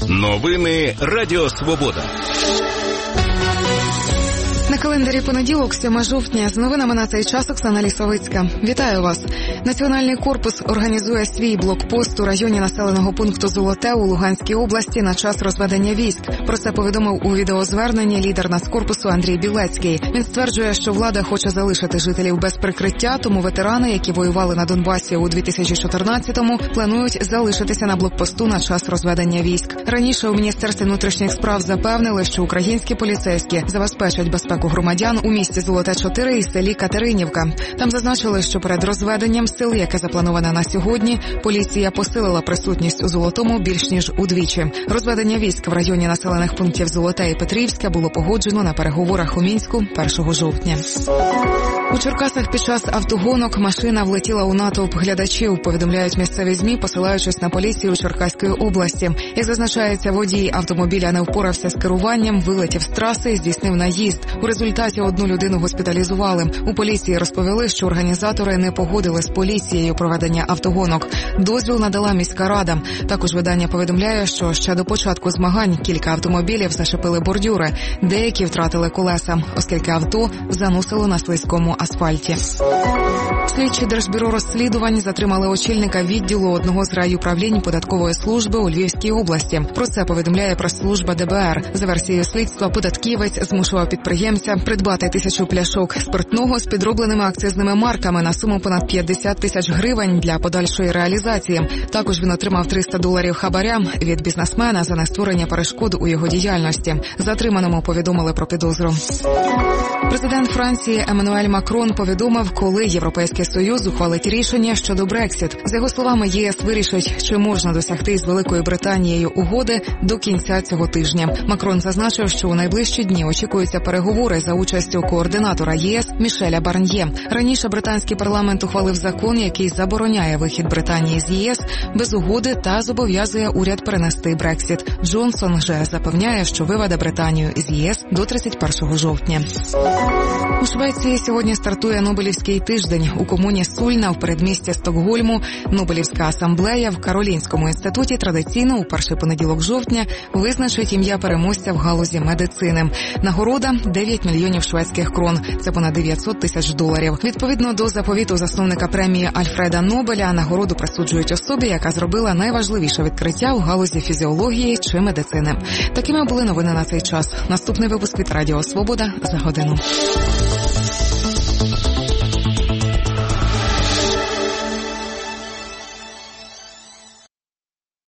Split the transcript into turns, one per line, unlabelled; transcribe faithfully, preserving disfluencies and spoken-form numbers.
Новини Радіо Свобода.
На календарі понеділок, сьоме жовтня. З новинами на цей час Оксана Лісовицька. Вітаю вас. Національний корпус організує свій блокпост у районі населеного пункту Золоте у Луганській області на час розведення військ. Про це повідомив у відеозверненні лідер Нацкорпусу Андрій Білецький. Він стверджує, що влада хоче залишити жителів без прикриття, тому ветерани, які воювали на Донбасі у дві тисячі чотирнадцятому, планують залишитися на блокпосту на час розведення військ. Раніше у Міністерстві внутрішніх справ запевнили, що українські поліцейські забезпечать безпеку громадян у місті Золоте-чотири і селі Катеринівка. Там зазначили, що перед розведенням сил, яке заплановане на сьогодні, поліція посилила присутність у Золотому більш ніж удвічі. Розведення військ в районі населених пунктів Золоте і Петрівське було погоджено на переговорах у Мінську першого жовтня. У Черкасах під час автогонок машина влетіла у натовп глядачів, повідомляють місцеві ЗМІ, посилаючись на поліцію Черкаської області. Як зазначається, водій автомобіля не впорався з керуванням, вилетів з траси і здійснив наїзд. У результаті одну людину госпіталізували. У поліції розповіли, що організатори не погодили з поліцією проведення автогонок. Дозвіл надала міська рада. Також видання повідомляє, що ще до початку змагань кілька автомобілів зачепили бордюри. Деякі втратили колеса, оскільки авто заносило на слизькому асфальті. Слідчі Держбюро розслідувань затримали очільника відділу одного з райуправлінь податкової служби у Львівській області. Про це повідомляє прес-служба Д Б Р. За версією слідства, податківець змушував підприємця придбати тисячу пляшок спиртного з підробленими акцизними марками на суму понад п'ятдесят тисяч гривень для подальшої реалізації. Також він отримав триста доларів хабаря від бізнесмена за нестворення перешкод у його діяльності. Затриманому повідомили про підозру. Президент Франції Еммануель Макрон повідомив, коли Європейський Союз ухвалить рішення щодо Брексіт. За його словами, Є С вирішить, чи можна досягти з Великою Британією угоди до кінця цього тижня. Макрон зазначив, що у найближчі дні очікуються переговори за участю координатора Є С Мішеля Барньє. Раніше британський парламент ухвалив закон, який забороняє вихід Британії з Є С без угоди та зобов'язує уряд перенести Брексіт. Джонсон же запевняє, що виведе Британію із Є С до тридцять першого жовтня. У Швеції сьогодні стартує Нобелівський тиждень. У комуні Сульна в передмісті Стокгольму Нобелівська асамблея в Каролінському інституті традиційно у перший понеділок жовтня визначить ім'я переможця в галузі медицини. Нагорода – дев'ять мільйонів шведських крон. Це понад дев'ятсот тисяч доларів. Відповідно до заповіту засновника премії Альфреда Нобеля, нагороду присуджують особі, яка зробила найважливіше відкриття в галузі фізіології чи медицини. Такими були новини на цей час. Наступний випуск від Радіо Свобода за годину.